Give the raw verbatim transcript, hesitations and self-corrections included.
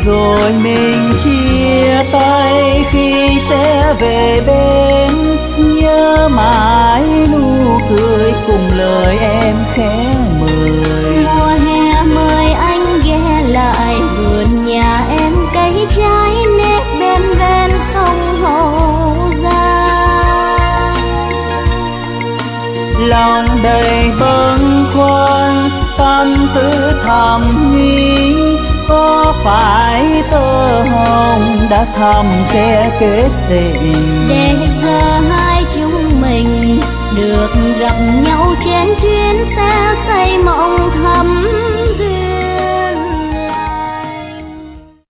rồi mình chia tay khi sẽ về bên. Nhớ mãi nụ cười cùng lời em khẽ mời. Mùa hè mời anh ghé lại vườn nhà em, cây trái nếp bên ven sông Hậu Giang. Lòng đầy bâng khuâng tâm tư thầm nghĩ, có phải tơ hồng đã thầm che kết tình. Để giờ hai chúng mình được gặp nhau trên chuyến xe say mộng thầm